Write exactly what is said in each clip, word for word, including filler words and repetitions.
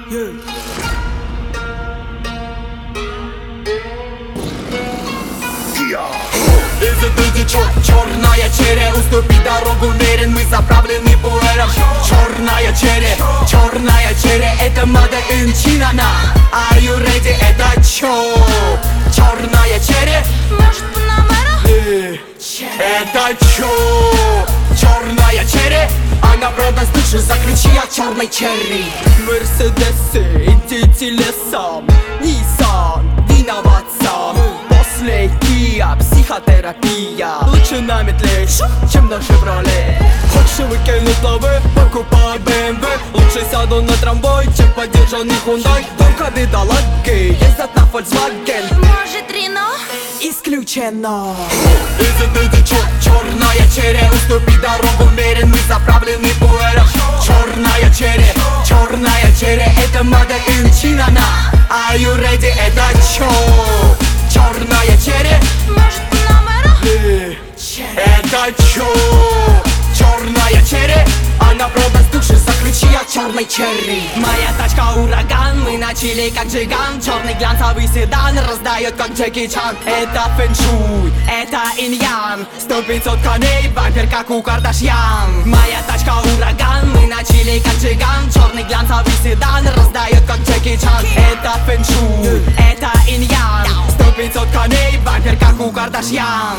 Черная черри, уступи дорогу, уверен, мы заправлены пуэром. Черная черри, черная черри, это made in China. Are you ready? Это чё? Черная черри, может Панамера? это чё? Черная черри, она продаст душу за ключи от черной черри. Мерседесы, идите лесом, Nissan, виноват сам. После Kia, психотерапия. Лучше на метле, чем на Шевроле. Хочешь выкинуть лавы, покупай бэ эм вэ. Лучше сяду на трамвай, чем подержанный Hyundai. Только бедолаги ездят на Volkswagen. Может Рено? Исключено. Черная черри, уступи дорогу, уверен, мы заправлены пуэром. Черная черри, черная черри, это made in China. Are you ready? Это чё? Черная черри, Может Панамера? это чё? Черная черри, она продаст души за ключи от черной черри. Моя тачка ураган, мы начали как джиган. Черный глянцевый седан раздает как Джеки Чан. Это фэншуй, это иньян. Сто пятьсот коней, бампер как у Кардашьян. Моя тачка ураган, мы начали как джиган. Черный глянцевый седан раздает как Джеки Чан. Это фэншуй, это иньян. Сто пятьсот коней, бампер как у Кардашьян.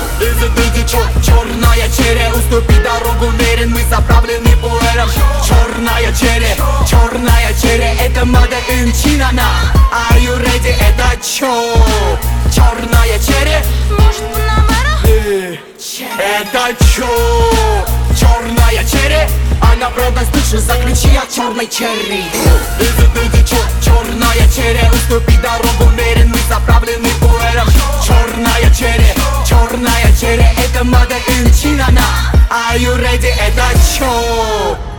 Черная черри, уступи дорогу, уверен, мы заправлены пуэром. Черная черри, черная черри, это made in China. Are you ready? Это чё? Черная черри, Может Панамера? это чё? Черная черри, она продаст душу за ключи от черной черри. Черная черри, уступи дорогу, уверен, мы заправлены пуэром. Черная черри, черная черри, это made in China. Are you ready? Это чё?